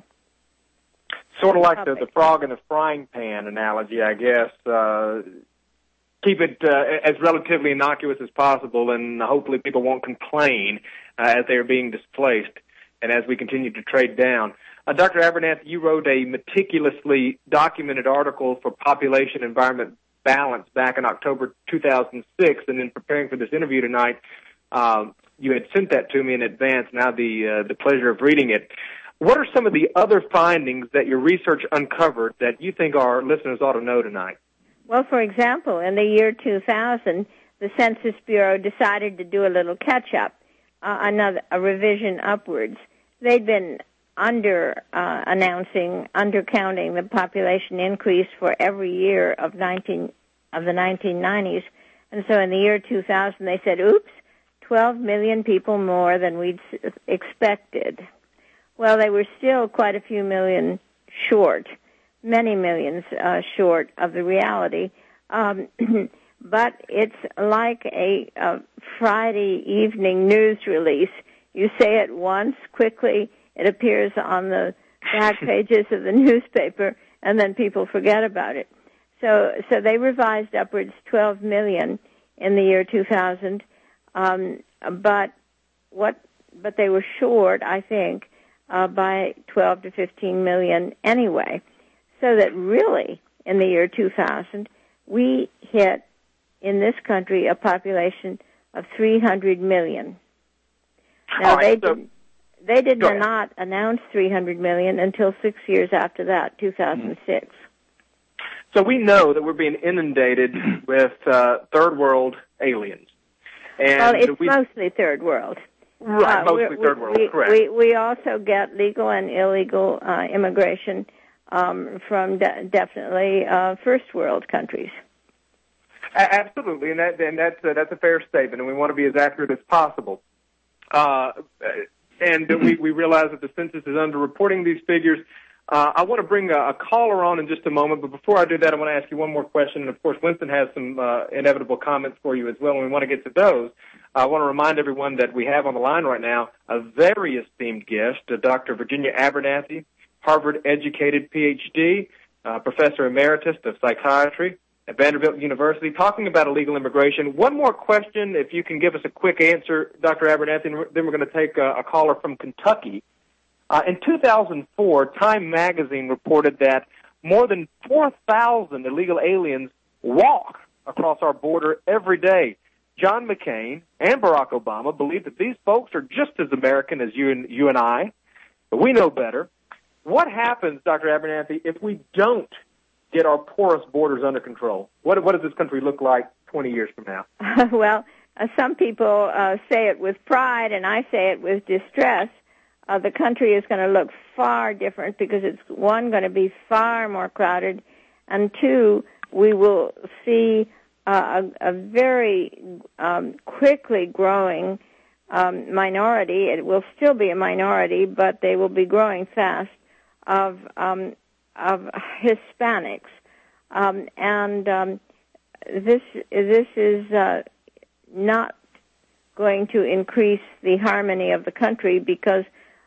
Sort of like the, the frog in the frying pan analogy, I guess. Uh, keep it uh, as relatively innocuous as possible, and hopefully people won't complain uh, as they are being displaced and as we continue to trade down. Uh, Doctor Abernathy, you wrote a meticulously documented article for Population Environment Balance back in October two thousand six, and in preparing for this interview tonight, um, you had sent that to me in advance. Now the uh, the pleasure of reading it. What are some of the other findings that your research uncovered that you think our listeners ought to know tonight? Well, for example, in the year two thousand, the Census Bureau decided to do a little catch-up, uh, another a revision upwards. They'd been under uh, announcing, undercounting the population increase for every year of nineteen of the nineteen nineties, and so in the year two thousand, they said, "Oops, twelve million people more than we'd expected." Well, they were still quite a few million short, many millions uh, short of the reality. Um, but it's like a, a Friday evening news release. You say it once, quickly it appears on the back pages of the newspaper, and then people forget about it. So, so they revised upwards twelve million in the year two thousand, um, but what? But they were short, I think, uh, by twelve to fifteen million anyway. So that really, in the year two thousand, we hit in this country a population of three hundred million. Now, right, they so, did, they did not announce three hundred million until six years after that, two thousand six. So we know that we're being inundated with uh, third world aliens. And well, it's we, mostly third world. Right, uh, mostly we, third world, we, correct. We, we also get legal and illegal uh, immigration um, from de- definitely uh, first world countries. A- absolutely, and, that, and that's, uh, that's a fair statement, and we want to be as accurate as possible. Uh, and we, we realize that the census is underreporting these figures. Uh, I want to bring a, a caller on in just a moment, but before I do that, I want to ask you one more question. And, of course, Winston has some uh, inevitable comments for you as well, and we want to get to those. I want to remind everyone that we have on the line right now a very esteemed guest, uh, Doctor Virginia Abernathy, Harvard-educated P H D, uh, Professor Emeritus of Psychiatry at Vanderbilt University, talking about illegal immigration. One more question, if you can give us a quick answer, Doctor Abernathy, and then we're going to take a, a caller from Kentucky. Uh, in two thousand four, Time magazine reported that more than four thousand illegal aliens walk across our border every day. John McCain and Barack Obama believe that these folks are just as American as you and, you and I, but we know better. What happens, Doctor Abernathy, if we don't get our porous borders under control? What, what does this country look like twenty years from now? Well, uh, some people uh, say it with pride, and I say it with distress. Uh, the country is going to look far different because it's, one, going to be far more crowded, and two, we will see uh, a, a very um, quickly growing um, minority. It will still be a minority, but they will be growing fast, of um, of Hispanics. Um, and um, this, this is uh, not going to increase the harmony of the country because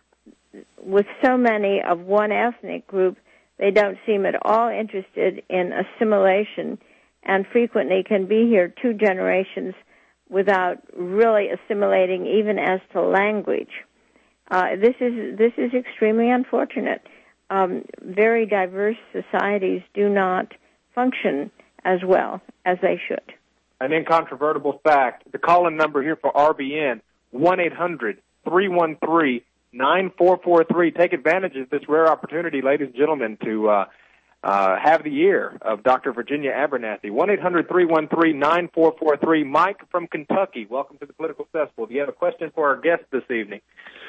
with so many of one ethnic group, they don't seem at all interested in assimilation and frequently can be here two generations without really assimilating even as to language. Uh, this is this is extremely unfortunate. Um, very diverse societies do not function as well as they should. An incontrovertible fact. The call-in number here for R B N, one eight hundred three one three nine four four three. Take advantage of this rare opportunity, ladies and gentlemen, to uh, uh, have the ear of Doctor Virginia Abernathy. one eight hundred three one three nine four four three. Mike from Kentucky, welcome to the Political Cesspool. Do you have a question for our guest this evening?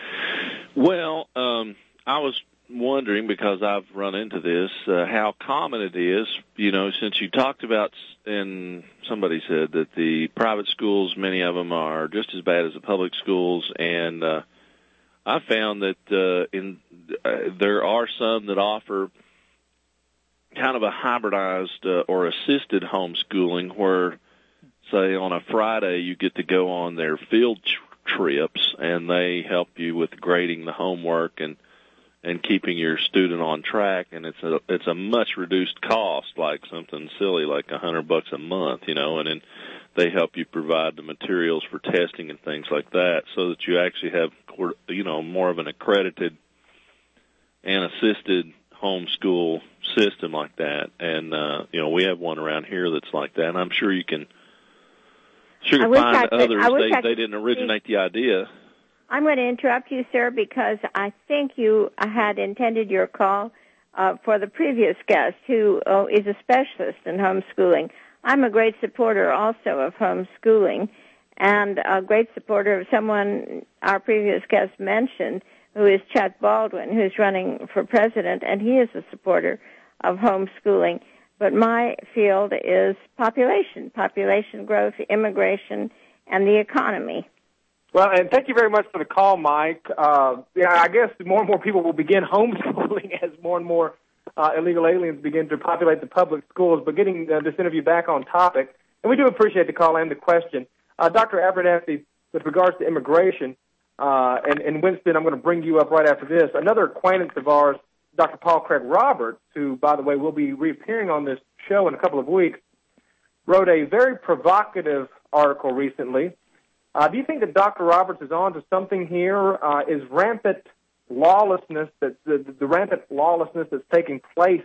Well, um, I was wondering, because I've run into this, uh, how common it is, you know, since you talked about, and somebody said that the private schools, many of them are just as bad as the public schools, and uh, I found that uh, in uh, there are some that offer kind of a hybridized uh, or assisted homeschooling where, say, on a Friday you get to go on their field tr- trips, and they help you with grading the homework and and keeping your student on track, and it's a it's a much reduced cost, like something silly like a hundred bucks a month, you know, and then they help you provide the materials for testing and things like that, so that you actually have, you know, more of an accredited and assisted homeschool system like that, and uh, you know we have one around here that's like that, and I'm sure you can sure you can find could, others. They could, they didn't originate the idea. I'm going to interrupt you, sir, because I think you had intended your call uh, for the previous guest, who uh, is a specialist in homeschooling. I'm a great supporter also of homeschooling, and a great supporter of someone our previous guest mentioned, who is Chuck Baldwin, who's running for president, and he is a supporter of homeschooling. But my field is population, population growth, immigration, and the economy. Well, and thank you very much for the call, Mike. Uh, yeah, I guess more and more people will begin homeschooling as more and more uh, illegal aliens begin to populate the public schools. But getting uh, this interview back on topic, and we do appreciate the call and the question. Uh, Doctor Abernathy, with regards to immigration, uh, and, and Winston, I'm going to bring you up right after this. Another acquaintance of ours, Doctor Paul Craig Roberts, who, by the way, will be reappearing on this show in a couple of weeks, wrote a very provocative article recently. Uh, do you think that Doctor Roberts is on to something here? Uh, is rampant lawlessness, that the, the rampant lawlessness that's taking place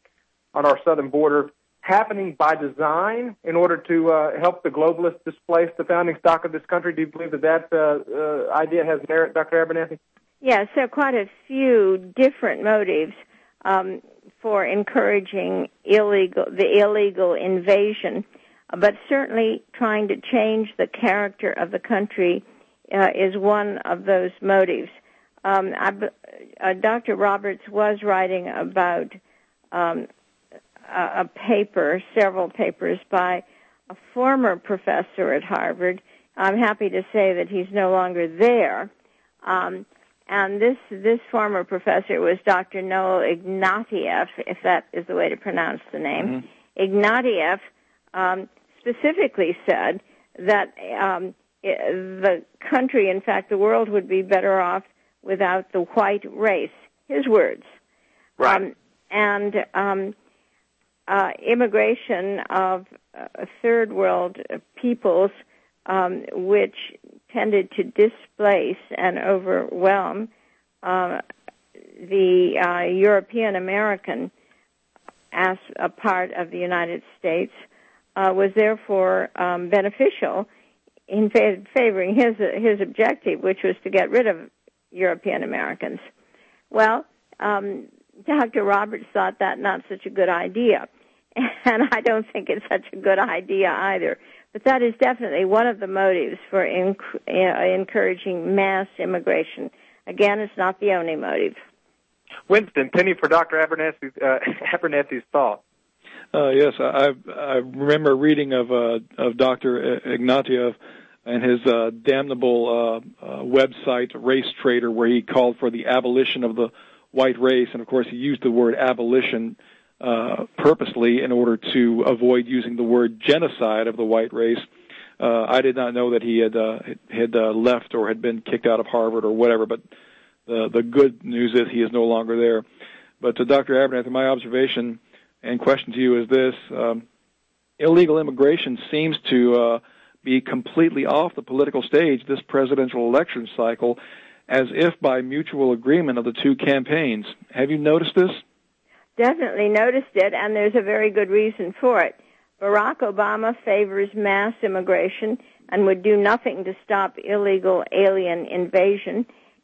on our southern border happening by design in order to uh, help the globalists displace the founding stock of this country? Do you believe that that uh, uh, idea has merit, Doctor Abernathy? Yes, there are quite a few different motives um, for encouraging illegal the illegal invasion, but certainly trying to change the character of the country uh, is one of those motives. Um, I, uh, Doctor Roberts was writing about um, a, a paper, several papers by a former professor at Harvard. I'm happy to say that he's no longer there. Um, and this this former professor was Doctor Noel Ignatieff, if that is the way to pronounce the name. Mm-hmm. Ignatieff um, specifically said that um, the country, in fact, the world would be better off without the white race. His words. Right. Um, and um, uh, immigration of uh, third world peoples, um, which tended to displace and overwhelm uh, the uh, European American as a part of the United States, uh, was therefore um, beneficial in fa- favoring his his objective, which was to get rid of European Americans. Well, um, Doctor Roberts thought that not such a good idea, and I don't think it's such a good idea either. But that is definitely one of the motives for inc- uh, encouraging mass immigration. Again, it's not the only motive. Winston, penny for Doctor Abernathy's, uh, Abernathy's thought. Uh, yes, I, I remember reading of uh, of Doctor Ignatieff and his uh, damnable uh, uh, website, Race Trader, where he called for the abolition of the white race, and of course he used the word abolition uh, purposely in order to avoid using the word genocide of the white race. Uh, I did not know that he had uh, had uh, left or had been kicked out of Harvard or whatever, but the the good news is he is no longer there. But to Doctor Abernathy, my observation and question to you is this: um, illegal immigration seems to uh, be completely off the political stage this presidential election cycle, as if by mutual agreement of the two campaigns. Have you noticed this? Definitely noticed it, and there's a very good reason for it. Barack Obama favors mass immigration and would do nothing to stop illegal alien invasion,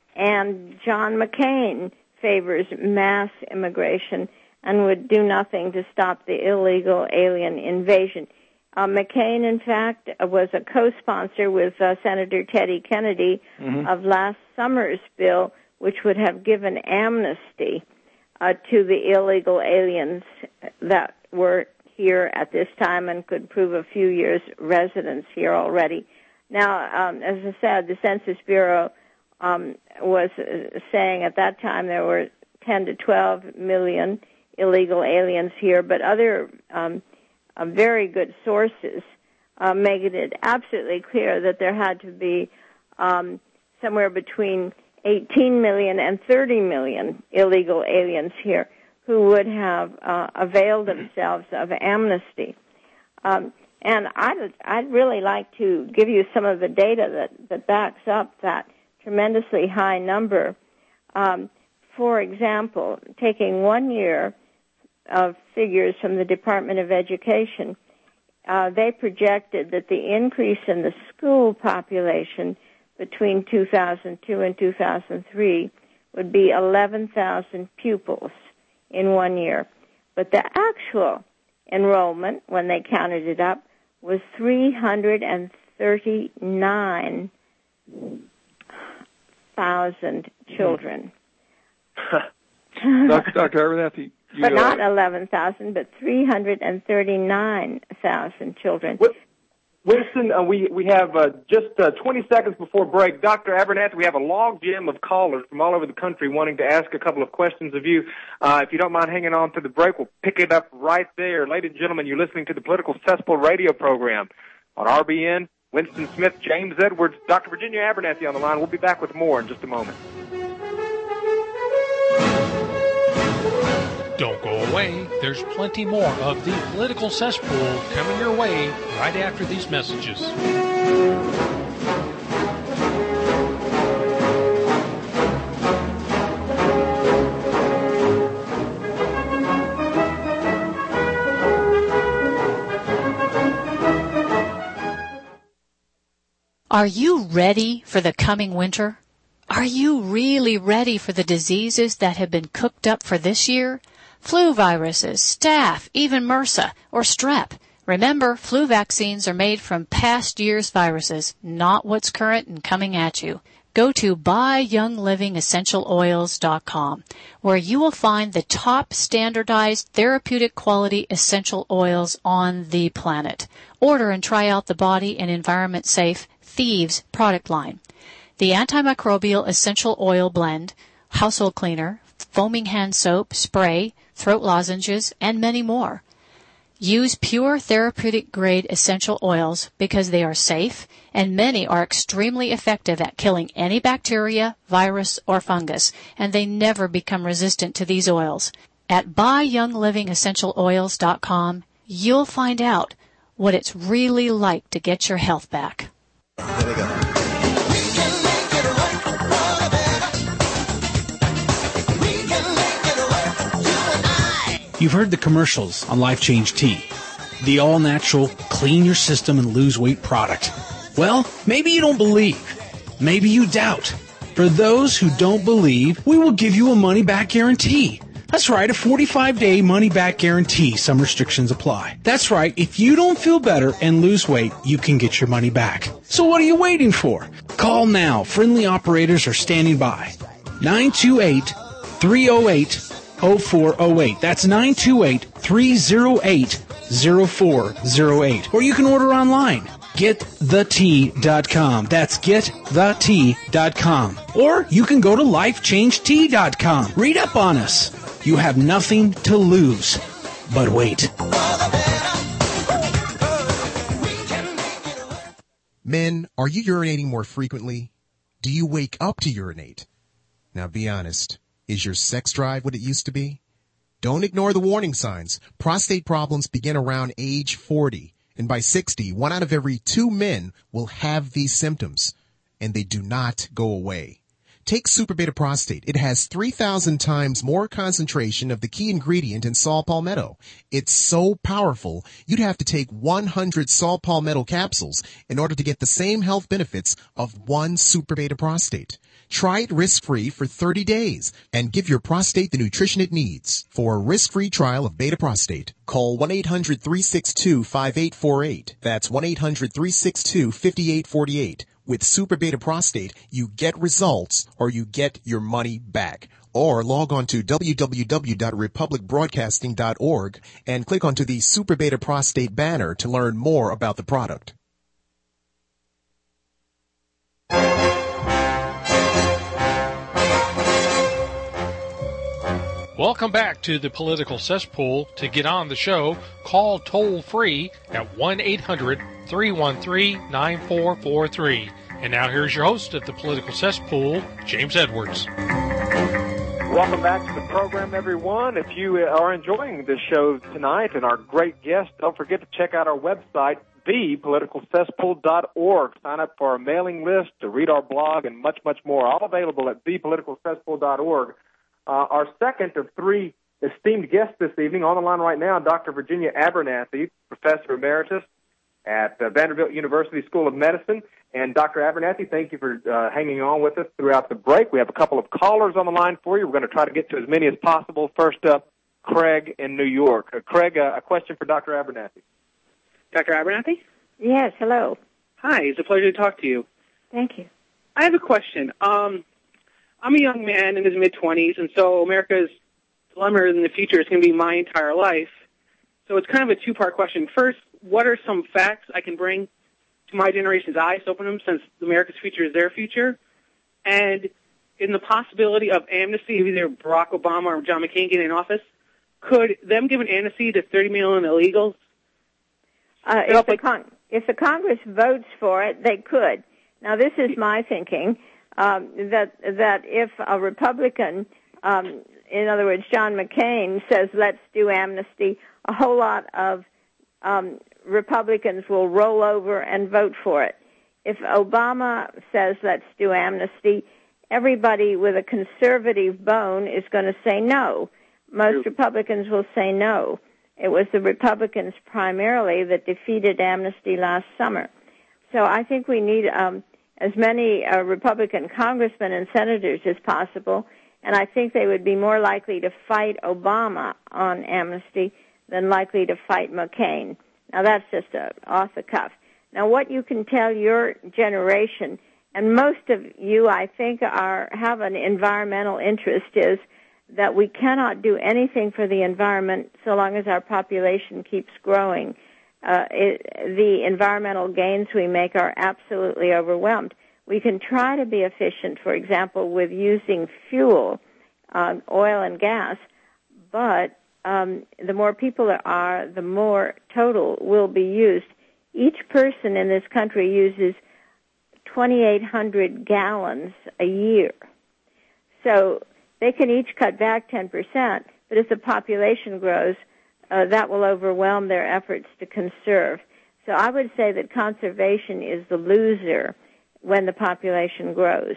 and John McCain favors mass immigration and would do nothing to stop the illegal alien invasion. Uh, McCain, in fact, was a co-sponsor with uh, Senator Teddy Kennedy mm-hmm. of last summer's bill, which would have given amnesty uh, to the illegal aliens that were here at this time and could prove a few years' residence here already. Now, um, as I said, the Census Bureau um, was uh, saying at that time there were ten to twelve million illegal aliens here, but other um, uh, very good sources uh, making it absolutely clear that there had to be um, somewhere between eighteen million and thirty million illegal aliens here who would have uh, availed themselves of amnesty. Um, and I'd, I'd really like to give you some of the data that, that backs up that tremendously high number. Um, for example, taking one year of figures from the Department of Education, uh, they projected that the increase in the school population between two thousand two and two thousand three would be eleven thousand pupils in one year. But the actual enrollment, when they counted it up, was three hundred thirty-nine thousand children. Doctor Doctor Abernathy, you, but not uh, eleven thousand, but three hundred thirty-nine thousand children. Winston, uh, we, we have uh, just uh, twenty seconds before break. Doctor Abernathy, we have a log jam of callers from all over the country wanting to ask a couple of questions of you. Uh, if you don't mind hanging on to the break, we'll pick it up right there. Ladies and gentlemen, you're listening to the Political Cesspool radio program on R B N. Winston Smith, James Edwards, Doctor Virginia Abernathy on the line. We'll be back with more in just a moment. Don't go away. There's plenty more of the Political Cesspool coming your way right after these messages. Are you ready for the coming winter? Are you really ready for the diseases that have been cooked up for this year? Flu viruses, staph, even MRSA or strep. Remember, flu vaccines are made from past year's viruses, not what's current and coming at you. Go to buy young living essential oils dot com, where you will find the top standardized therapeutic quality essential oils on the planet. Order and try out the body and environment safe Thieves product line. The antimicrobial essential oil blend, household cleaner, foaming hand soap, spray, throat lozenges, and many more. Use pure therapeutic grade essential oils because they are safe and many are extremely effective at killing any bacteria, virus, or fungus, and they never become resistant to these oils. At buy young living essential oils dot com, you'll find out what it's really like to get your health back. There we go. You've heard the commercials on Life Change Tea, the all-natural, clean your system and lose weight product. Well, maybe you don't believe. Maybe you doubt. For those who don't believe, we will give you a money-back guarantee. That's right, a forty-five day money-back guarantee. Some restrictions apply. That's right, if you don't feel better and lose weight, you can get your money back. So what are you waiting for? Call now. Friendly operators are standing by. nine two eight, three oh eight, oh four oh eight. That's nine two eight, three oh eight, oh four oh eight. Or you can order online. get the tea dot com. That's get the tea dot com. Or you can go to life change tea dot com. Read up on us. You have nothing to lose. But wait. Men, are you urinating more frequently? Do you wake up to urinate? Now be honest. Is your sex drive what it used to be? Don't ignore the warning signs. Prostate problems begin around age forty. And by sixty, one out of every two men will have these symptoms. And they do not go away. Take Super Beta Prostate. It has three thousand times more concentration of the key ingredient in saw palmetto. It's so powerful, you'd have to take one hundred saw palmetto capsules in order to get the same health benefits of one Super Beta Prostate. Try it risk-free for thirty days and give your prostate the nutrition it needs. For a risk-free trial of Beta Prostate, call one eight hundred, three six two, five eight four eight. That's one eight hundred, three six two, five eight four eight. With Super Beta Prostate, you get results or you get your money back. Or log on to w w w dot republic broadcasting dot org and click onto the Super Beta Prostate banner to learn more about the product. Welcome back to the Political Cesspool. To get on the show, call toll-free at one eight hundred, three one three, nine four four three. And now here's your host of the Political Cesspool, James Edwards. Welcome back to the program, everyone. If you are enjoying this show tonight and our great guests, don't forget to check out our website, the political cesspool dot org. Sign up for our mailing list, to read our blog, and much, much more. All available at the political cesspool dot org. uh, our second of three esteemed guests this evening. On the line right now, Doctor Virginia Abernathy, Professor Emeritus at uh, Vanderbilt University School of Medicine. And Doctor Abernathy, thank you for uh, hanging on with us throughout the break. We have a couple of callers on the line for you. We're going to try to get to as many as possible. First up, Craig in New York. Uh, Craig, uh, a question for Doctor Abernathy. Doctor Abernathy? Yes, hello. Hi, it's a pleasure to talk to you. Thank you. I have a question. Um, I'm a young man in his mid-twenties, and so America's dilemma in the future is going to be my entire life. So it's kind of a two-part question. First, what are some facts I can bring to my generation's eyes to open them, since America's future is their future? And in the possibility of amnesty of either Barack Obama or John McCain getting in office, could them give an amnesty to thirty million illegals? Uh, if, the con- if the Congress votes for it, they could. Now, this is my thinking, um, that that if a Republican, um, in other words, John McCain, says let's do amnesty, a whole lot of um, Republicans will roll over and vote for it. If Obama says let's do amnesty, everybody with a conservative bone is going to say no. Most Republicans will say no. It was the Republicans primarily that defeated amnesty last summer. So I think we need um, as many uh, Republican congressmen and senators as possible, and I think they would be more likely to fight Obama on amnesty than likely to fight McCain. Now, that's just a, off the cuff. Now, what you can tell your generation, and most of you, I think, are have an environmental interest, is that we cannot do anything for the environment so long as our population keeps growing. Uh, it, the environmental gains we make are absolutely overwhelmed. We can try to be efficient, for example, with using fuel, uh, oil and gas, but um, the more people there are, the more total will be used. Each person in this country uses twenty-eight hundred gallons a year. So they can each cut back ten percent, but if the population grows, uh, that will overwhelm their efforts to conserve. So I would say that conservation is the loser when the population grows.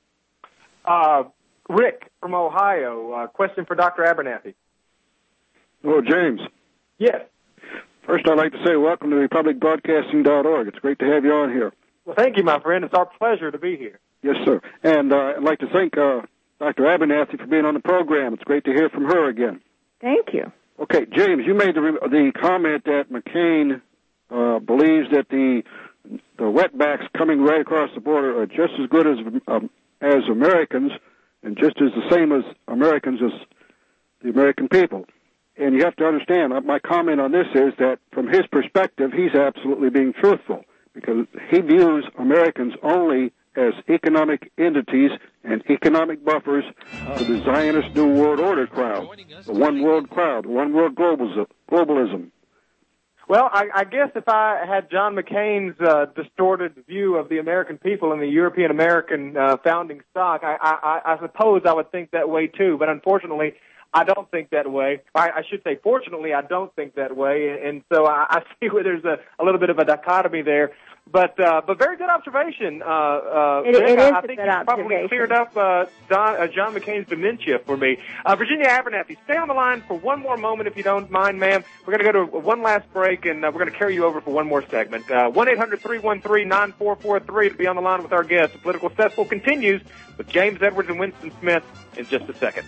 Uh, Rick from Ohio, uh, question for Doctor Abernathy. Hello, James. Yes. First, I'd like to say welcome to republic broadcasting dot org. It's great to have you on here. Well, thank you, my friend. It's our pleasure to be here. Yes, sir. And uh, I'd like to thank uh, Doctor Abernathy for being on the program. It's great to hear from her again. Thank you. Okay, James, you made the, the comment that McCain uh, believes that the the wetbacks coming right across the border are just as good as um, as Americans and just as the same as Americans as the American people. And you have to understand, my comment on this is that from his perspective, he's absolutely being truthful, because he views Americans only as economic entities and economic buffers to the Zionist New World Order crowd, the one world crowd, one world globalism. Well, I, I guess if I had John McCain's uh, distorted view of the American people and the European-American uh, founding stock, I, I, I suppose I would think that way too. But unfortunately, I don't think that way. I, I should say, fortunately, I don't think that way. And so I, I see where there's a, a little bit of a dichotomy there. But uh, but very good observation. Uh, uh, it, Rick. it is I, I a think good you probably observation. cleared up uh, Don, uh, John McCain's dementia for me. Uh, Virginia Abernathy, stay on the line for one more moment if you don't mind, ma'am. We're going to go to one last break, and uh, we're going to carry you over for one more segment. Uh, one eight hundred three one three nine four four three to be on the line with our guest. The Political Cesspool continues with James Edwards and Winston Smith in just a second.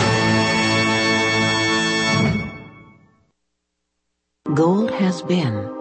Gold has been